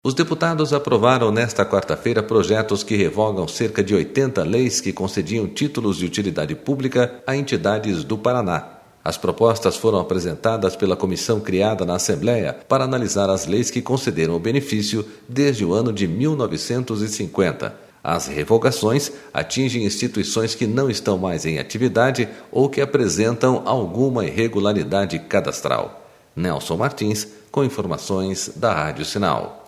Os deputados aprovaram nesta quarta-feira projetos que revogam cerca de 80 leis que concediam títulos de utilidade pública a entidades do Paraná. As propostas foram apresentadas pela comissão criada na Assembleia para analisar as leis que concederam o benefício desde o ano de 1950. As revogações atingem instituições que não estão mais em atividade ou que apresentam alguma irregularidade cadastral. Nelson Martins, com informações da Rádio Sinal.